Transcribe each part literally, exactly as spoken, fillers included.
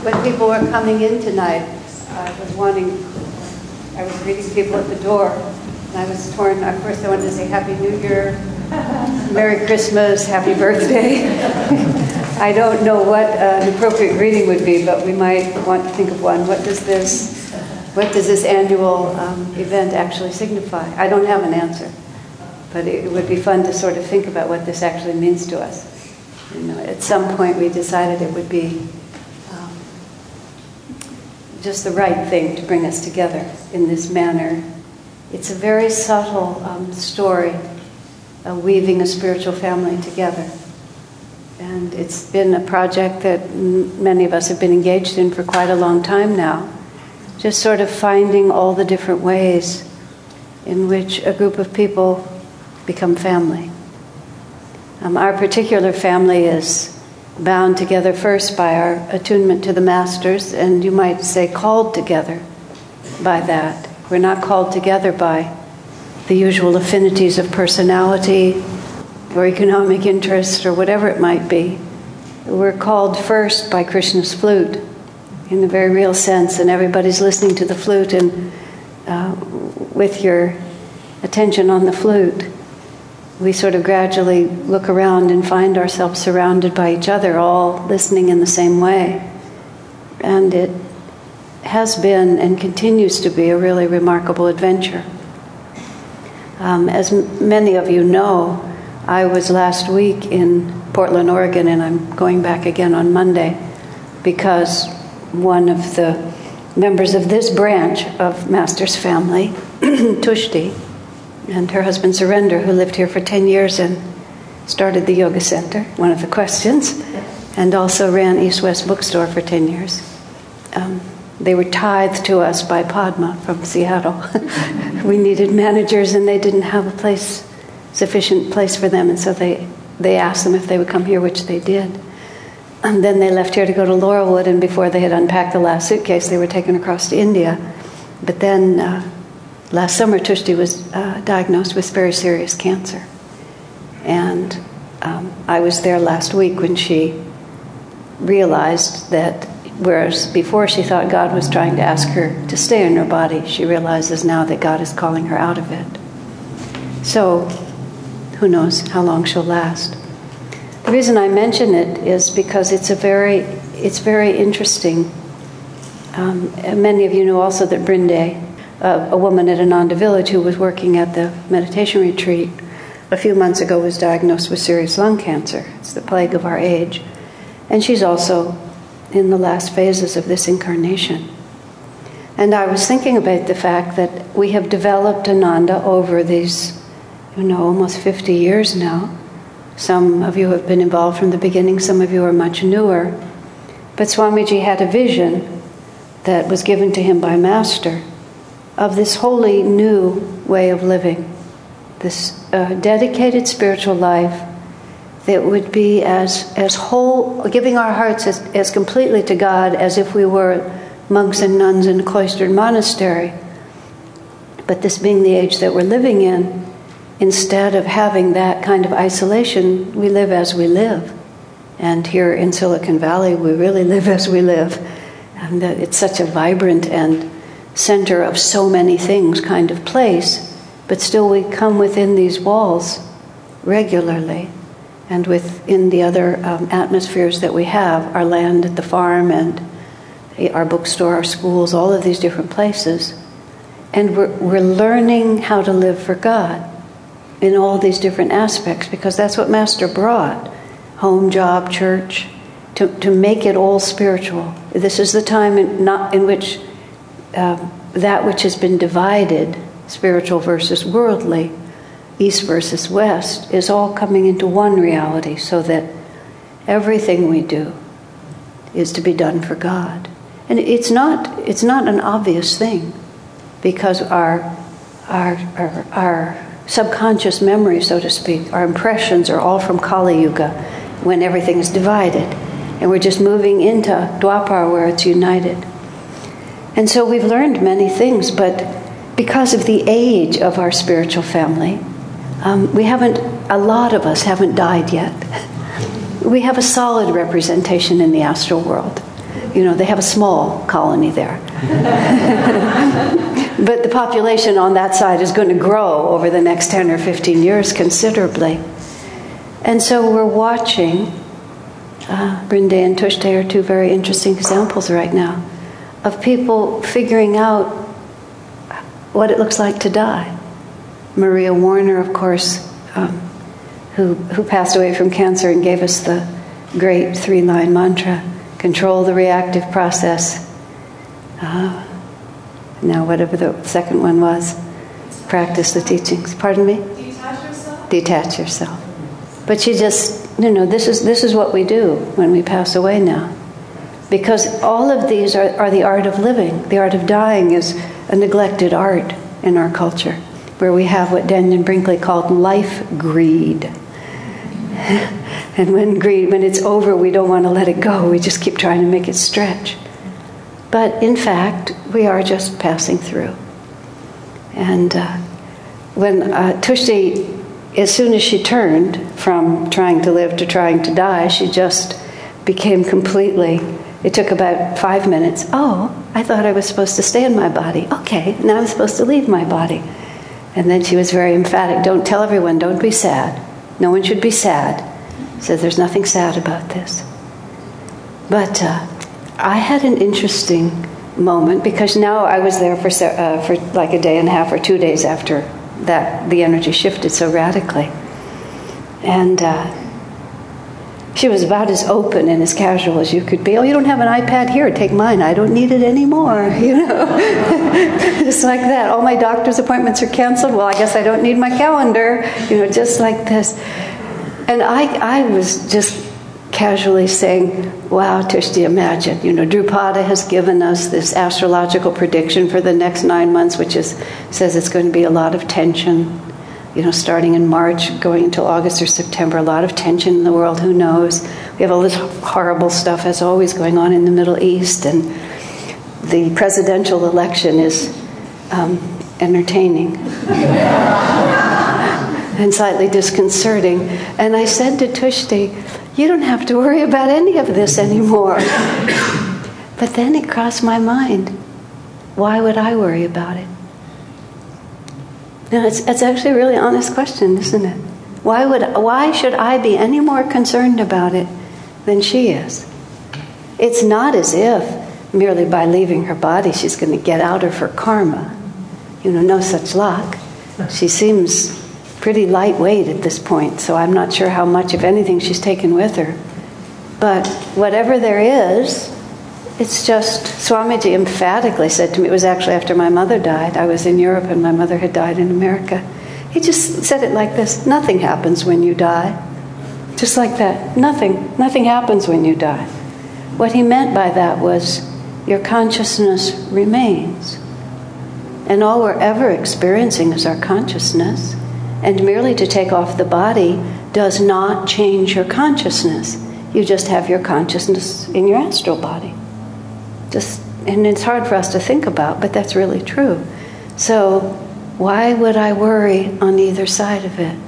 when people were coming in tonight, I was wanting, I was greeting people at the door, and I was torn. At first I wanted to say Happy New Year, Merry Christmas, Happy Birthday. I don't know what uh, an appropriate greeting would be, but we might want to think of one. What does this, what does this annual um, event actually signify? I don't have an answer, but it would be fun to sort of think about what this actually means to us. You know, at some point we decided it would be um, just the right thing to bring us together in this manner. It's a very subtle um, story, uh, weaving a spiritual family together. And it's been a project that m- many of us have been engaged in for quite a long time now. Just sort of finding all the different ways in which a group of people become family. Um, our particular family is bound together first by our attunement to the Masters, and you might say called together by that. We're not called together by the usual affinities of personality or economic interest or whatever it might be. We're called first by Krishna's flute in the very real sense, and everybody's listening to the flute, and uh, with your attention on the flute, we sort of gradually look around and find ourselves surrounded by each other, all listening in the same way. And it has been and continues to be a really remarkable adventure. Um, as m- many of you know, I was last week in Portland, Oregon, and I'm going back again on Monday because one of the members of this branch of Master's family, Tushti, and her husband Surrender, who lived here for ten years and started the Yoga Center, one of the questions, and also ran East West Bookstore for ten years. Um, they were tithed to us by Padma from Seattle. We needed managers, and they didn't have a place, sufficient place for them, and so they, they asked them if they would come here, which they did. And then they left here to go to Laurelwood, and before they had unpacked the last suitcase, they were taken across to India. But then uh, last summer, Tushti was uh, diagnosed with very serious cancer. And um, I was there last week when she realized that, whereas before she thought God was trying to ask her to stay in her body, she realizes now that God is calling her out of it. So, who knows how long she'll last. The reason I mention it is because it's a very, it's very interesting. Um, many of you know also that Brinde, uh, a woman at Ananda Village who was working at the meditation retreat a few months ago, was diagnosed with serious lung cancer. It's the plague of our age. And she's also in the last phases of this incarnation. And I was thinking about the fact that we have developed Ananda over these, you know, almost fifty years now. Some of you have been involved from the beginning, some of you are much newer. But Swamiji had a vision that was given to him by Master of this wholly new way of living, this uh, dedicated spiritual life that would be as, as whole, giving our hearts as, as completely to God as if we were monks and nuns in a cloistered monastery. But this being the age that we're living in, instead of having that kind of isolation, we live as we live. And here in Silicon Valley, we really live as we live. And it's such a vibrant and center of so many things kind of place, but still we come within these walls regularly. And within the other um, atmospheres that we have, our land at the farm and our bookstore, our schools, all of these different places. And we're, we're learning how to live for God in all these different aspects, because that's what Master brought. Home, job, church, to, to make it all spiritual. This is the time in, not, in which uh, that which has been divided, spiritual versus worldly, East versus West, is all coming into one reality, so that everything we do is to be done for God. And it's not it's not an obvious thing, because our our our, our subconscious memory, so to speak, our impressions are all from Kali Yuga, when everything is divided, and we're just moving into Dwapar where it's united. And so we've learned many things, but because of the age of our spiritual family, um, we haven't, a lot of us haven't died yet. We have a solid representation in the astral world. you know, they have a small colony there. But the population on that side is going to grow over the next ten or fifteen years considerably. And so we're watching, uh, Brinde and Tushte are two very interesting examples right now, of people figuring out what it looks like to die. Maria Warner, of course, um, who, who passed away from cancer and gave us the great three-line mantra, control the reactive process. Uh, now whatever the second one was, practice the teachings. Pardon me? Detach yourself? Detach yourself. But she just, you know, this is, this is what we do when we pass away now. Because all of these are, are the art of living. The art of dying is a neglected art in our culture, where we have what Daniel Brinkley called life greed. And when greed, when it's over, we don't want to let it go. We just keep trying to make it stretch. But in fact, we are just passing through. And uh, when uh, Tushti, as soon as she turned from trying to live to trying to die, she just became completely, it took about five minutes. Oh, I thought I was supposed to stay in my body. Okay, now I'm supposed to leave my body. And then she was very emphatic. Don't tell everyone, don't be sad. No one should be sad. Said there's nothing sad about this. But uh, I had an interesting moment, because now I was there for uh, for like a day and a half or two days after that the energy shifted so radically. And uh, she was about as open and as casual as you could be. Oh, you don't have an iPad? Here, take mine. I don't need it anymore. You know, just like that. All my doctor's appointments are canceled. Well, I guess I don't need my calendar. You know, just like this. And I, I was just casually saying, wow, Tushti, imagine, you know, Drupada has given us this astrological prediction for the next nine months, which is says it's going to be a lot of tension, you know, starting in March, going until August or September, a lot of tension in the world, who knows? We have all this horrible stuff, as always, going on in the Middle East, and the presidential election is um, entertaining. And slightly disconcerting. And I said to Tushti, you don't have to worry about any of this anymore. But then it crossed my mind, why would I worry about it? Now, it's, it's actually a really honest question, isn't it? Why would, why should I be any more concerned about it than she is? It's not as if merely by leaving her body she's going to get out of her karma. You know, no such luck. She seems pretty lightweight at this point, so I'm not sure how much, if anything, she's taken with her. But whatever there is, it's just, Swamiji emphatically said to me, it was actually after my mother died. I was in Europe and my mother had died in America. He just said it like this, nothing happens when you die. Just like that, nothing, nothing happens when you die. What he meant by that was, your consciousness remains. And all we're ever experiencing is our consciousness. And merely to take off the body does not change your consciousness. You just have your consciousness in your astral body. Just, and it's hard for us to think about, but that's really true. So why would I worry on either side of it?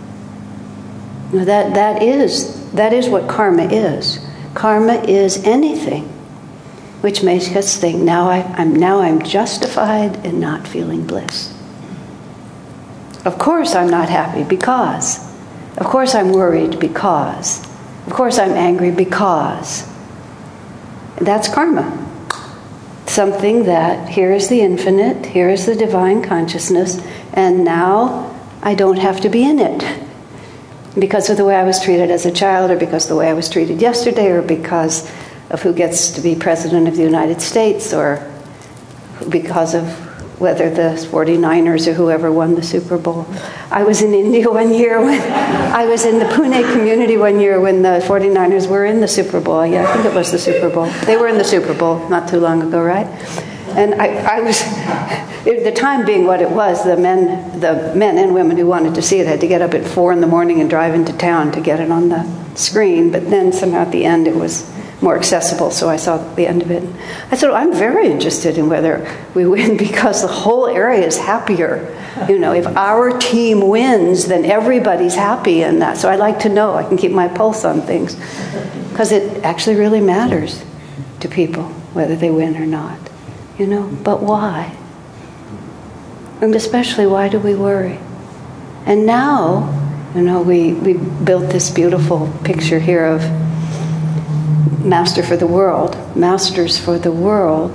Now that, that is, that is what karma is. Karma is anything which makes us think, now, I, I'm, now I'm justified in not feeling bliss. Of course I'm not happy because. Of course I'm worried because. Of course I'm angry because. That's karma. Something that, here is the infinite, here is the divine consciousness, and now I don't have to be in it. Because of the way I was treated as a child, or because of the way I was treated yesterday, or because of who gets to be President of the United States, or because of whether the forty-niners or whoever won the Super Bowl. I was in India one year when I was in the Pune community one year when the forty-niners were in the Super Bowl. Yeah, I think it was the Super Bowl. They were in the Super Bowl not too long ago, right? And I, I was, the time being what it was, the men, the men and women who wanted to see it had to get up at four in the morning and drive into town to get it on the screen. But then somehow at the end it was more accessible, so I saw the end of it. I said, oh, I'm very interested in whether we win because the whole area is happier. You know, if our team wins, then everybody's happy in that. So I like to know, I can keep my pulse on things. Because it actually really matters to people, whether they win or not. You know, but why? And especially, why do we worry? And now, you know, we, we built this beautiful picture here of Master for the World, Masters for the World.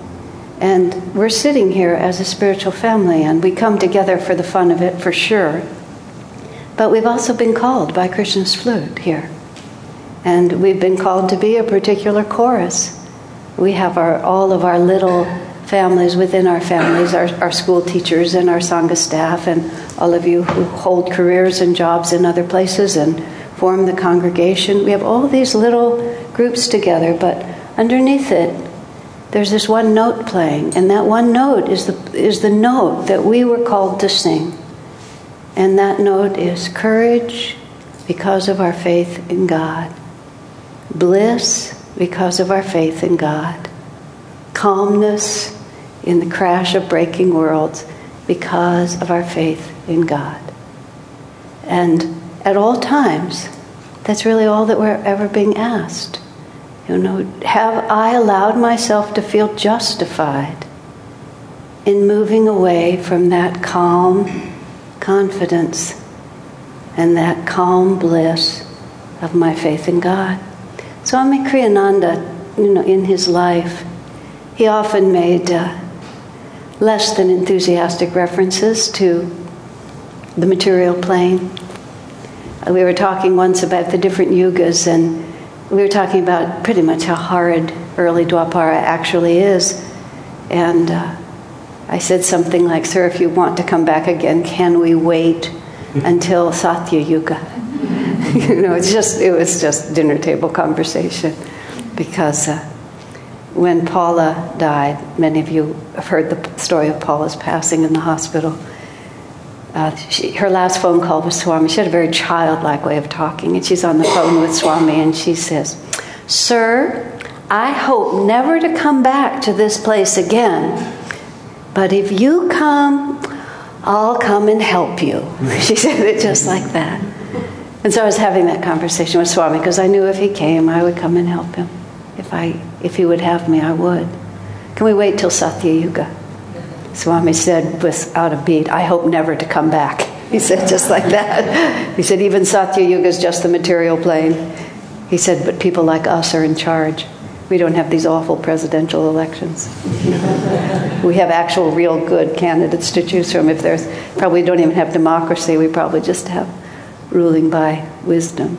And we're sitting here as a spiritual family, and we come together for the fun of it, for sure. But we've also been called by Krishna's flute here. And we've been called to be a particular chorus. We have our all of our little families within our families, our, our school teachers and our Sangha staff, and all of you who hold careers and jobs in other places and form the congregation. We have all these little groups together, but underneath it, there's this one note playing, and that one note is the is the note that we were called to sing. And that note is courage because of our faith in God. Bliss because of our faith in God. Calmness in the crash of breaking worlds because of our faith in God. And at all times, that's really all that we're ever being asked. You know, have I allowed myself to feel justified in moving away from that calm confidence and that calm bliss of my faith in God? Swami Kriyananda, you know, in his life, he often made uh, less than enthusiastic references to the material plane. We were talking once about the different yugas, and we were talking about pretty much how horrid early Dwapara actually is. And uh, I said something like, "Sir, if you want to come back again, can we wait until Satya Yuga?" You know, it's just it was just dinner table conversation, because uh, when Paula died, many of you have heard the story of Paula's passing in the hospital. Uh, she, her last phone call was Swami. She had a very childlike way of talking, and she's on the phone with Swami, and she says, "Sir, I hope never to come back to this place again, but if you come, I'll come and help you." She said it just like that. And so I was having that conversation with Swami, because I knew if he came, I would come and help him. If I, if he would have me, I would. "Can we wait till Satya Yuga?" Swami said without a beat, "I hope never to come back." He said just like that. He said, "Even Satya Yuga is just the material plane." He said, "But people like us are in charge. We don't have these awful presidential elections. We have actual real good candidates to choose from. If there's, probably don't even have democracy. We probably just have ruling by wisdom."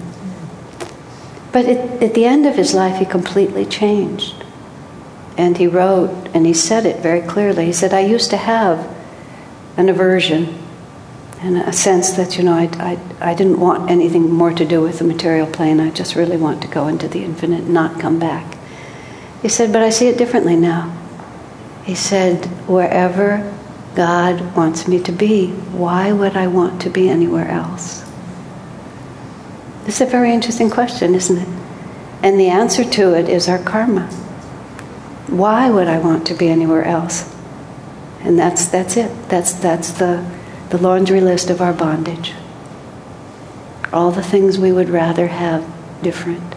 But it, at the end of his life, he completely changed. And he wrote, and he said it very clearly. He said, "I used to have an aversion and a sense that, you know, I, I, I didn't want anything more to do with the material plane. I just really want to go into the infinite and not come back." He said, "But I see it differently now." He said, "Wherever God wants me to be, why would I want to be anywhere else?" This is a very interesting question, isn't it? And the answer to it is our karma. Why would I want to be anywhere else? And that's that's it. That's that's the the laundry list of our bondage. All the things we would rather have different.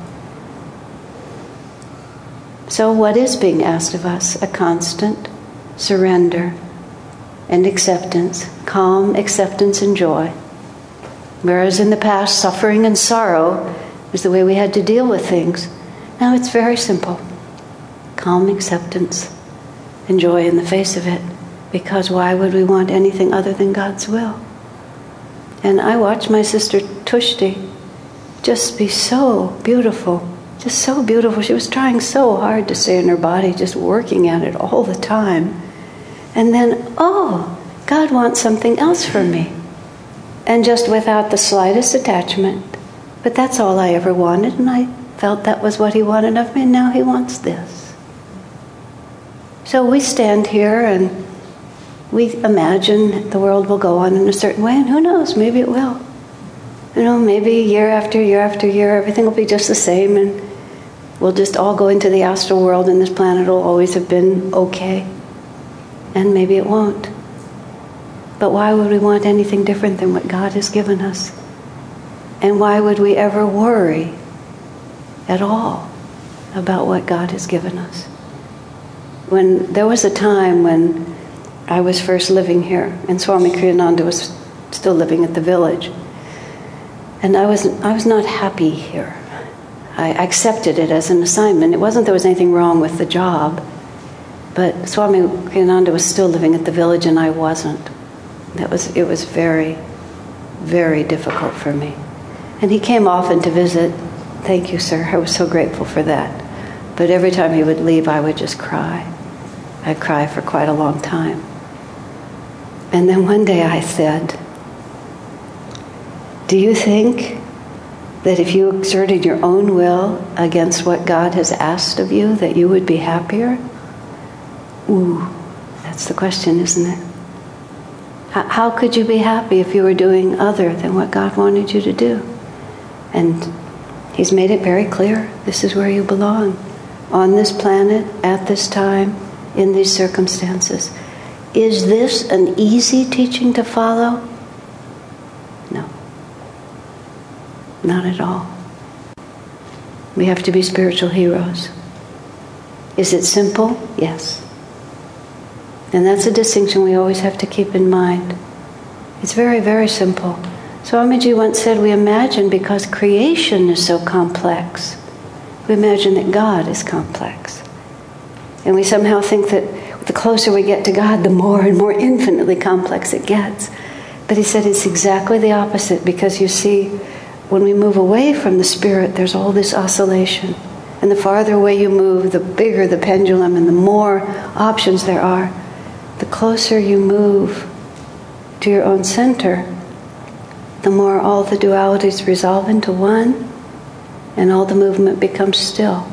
So what is being asked of us? A constant surrender and acceptance, calm acceptance and joy. Whereas in the past, suffering and sorrow was the way we had to deal with things. Now it's very simple. Calm acceptance and joy in the face of it. Because why would we want anything other than God's will? And I watched my sister Tushti just be so beautiful. Just so beautiful. She was trying so hard to stay in her body, just working at it all the time. And then, oh, God wants something else from me. And just without the slightest attachment. But that's all I ever wanted, and I felt that was what He wanted of me, and now He wants this. So we stand here and we imagine the world will go on in a certain way, and who knows, maybe it will. You know, maybe year after year after year, everything will be just the same, and we'll just all go into the astral world, and this planet will always have been okay. And maybe it won't. But why would we want anything different than what God has given us? And why would we ever worry at all about what God has given us. When there was a time when I was first living here, and Swami Kriyananda was still living at the village, and I was I was not happy here. I accepted it as an assignment. It wasn't there was anything wrong with the job, but Swami Kriyananda was still living at the village, and I wasn't. That was it was very, very difficult for me. And he came often to visit. Thank you, sir. I was so grateful for that. But every time he would leave, I would just cry. I'd cry for quite a long time. And then one day I said, do you think that if you exerted your own will against what God has asked of you, that you would be happier? Ooh, that's the question, isn't it? How could you be happy if you were doing other than what God wanted you to do? And he's made it very clear, this is where you belong. On this planet, at this time, in these circumstances. Is this an easy teaching to follow? No. Not at all. We have to be spiritual heroes. Is it simple? Yes. And that's a distinction we always have to keep in mind. It's very, very simple. Swamiji once said, we imagine because creation is so complex, we imagine that God is complex. And we somehow think that the closer we get to God, the more and more infinitely complex it gets. But he said it's exactly the opposite, because you see, when we move away from the Spirit, there's all this oscillation. And the farther away you move, the bigger the pendulum and the more options there are. The closer you move to your own center, the more all the dualities resolve into one, and all the movement becomes still.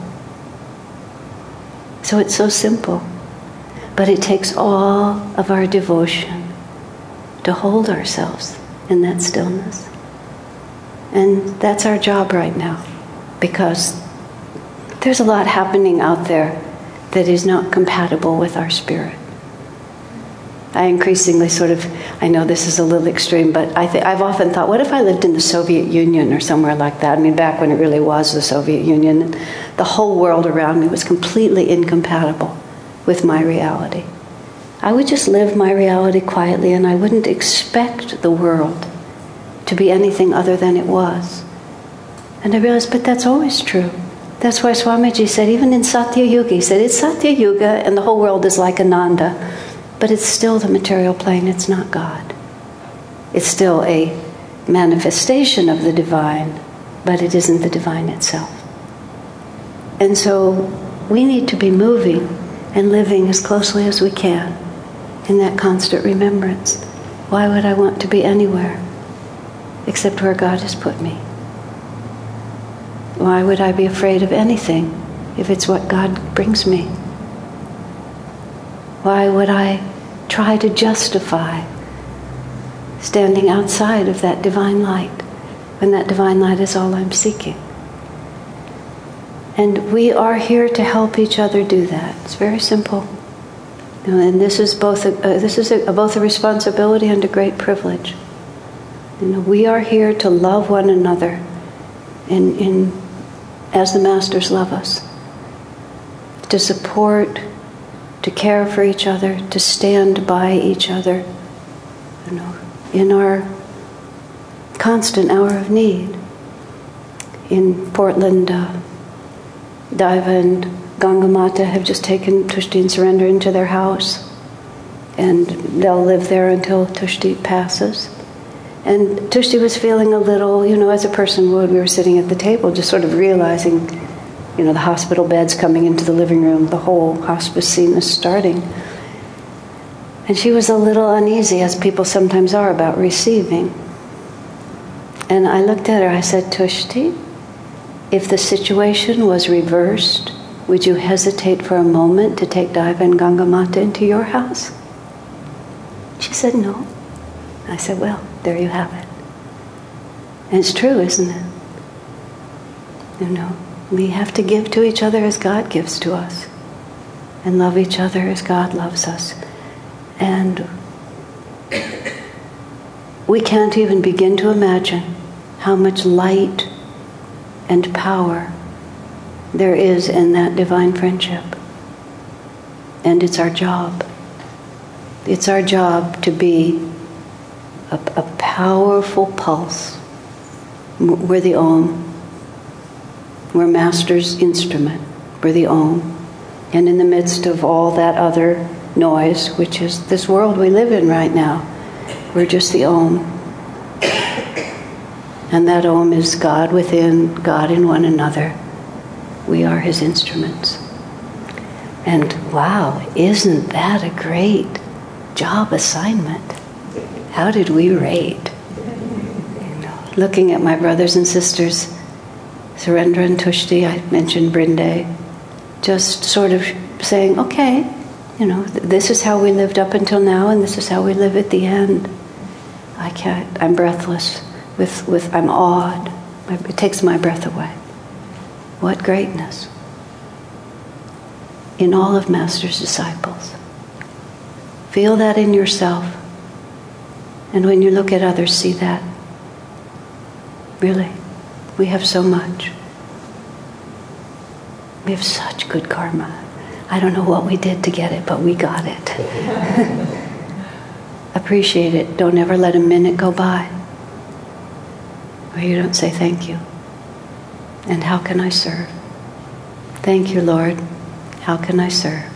So it's so simple. But it takes all of our devotion to hold ourselves in that stillness. And that's our job right now, because there's a lot happening out there that is not compatible with our spirit. I increasingly sort of, I know this is a little extreme, but I th- I've often thought, what if I lived in the Soviet Union or somewhere like that? I mean, back when it really was the Soviet Union, the whole world around me was completely incompatible with my reality. I would just live my reality quietly, and I wouldn't expect the world to be anything other than it was. And I realized, but that's always true. That's why Swamiji said, even in Satya Yuga, he said, it's Satya Yuga and the whole world is like Ananda, but it's still the material plane, it's not God. It's still a manifestation of the divine, but it isn't the divine itself. And so we need to be moving and living as closely as we can in that constant remembrance. Why would I want to be anywhere except where God has put me? Why would I be afraid of anything if it's what God brings me? Why would I try to justify standing outside of that divine light when that divine light is all I'm seeking? And we are here to help each other do that. It's very simple. You know, and this is both a, uh, this is a, both a responsibility and a great privilege. You know, we are here to love one another in, in as the Masters love us, to support, to care for each other, to stand by each other, you know, in our constant hour of need. In Portland, uh, Daiva and Gangamata have just taken Tushti and Surrender into their house, and they'll live there until Tushti passes. And Tushti was feeling a little, you know, as a person would. We were sitting at the table just sort of realizing, you know, the hospital beds coming into the living room, the whole hospice scene is starting. And she was a little uneasy, as people sometimes are, about receiving. And I looked at her, I said, Tushti, if the situation was reversed, would you hesitate for a moment to take Daiva and Gangamata into your house? She said, no. I said, well, there you have it. And it's true, isn't it? You know, we have to give to each other as God gives to us, and love each other as God loves us. And we can't even begin to imagine how much light and power there is in that divine friendship. And it's our job. It's our job to be a, a powerful pulse. We're the Om. We're Master's instrument. We're the Om. And in the midst of all that other noise, which is this world we live in right now, we're just the Om. And that Om is God within, God in one another. We are His instruments. And wow, isn't that a great job assignment? How did we rate? You know, looking at my brothers and sisters, Surendra and Tushti, I mentioned Brinde, just sort of saying, okay, you know, th- this is how we lived up until now, and this is how we live at the end. I can't, I'm breathless, with, with I'm awed. It takes my breath away. What greatness in all of Master's disciples. Feel that in yourself. And when you look at others, see that. Really, we have so much. We have such good karma. I don't know what we did to get it, but we got it. Appreciate it. Don't ever let a minute go by where you don't say thank you. And how can I serve? Thank you, Lord. How can I serve?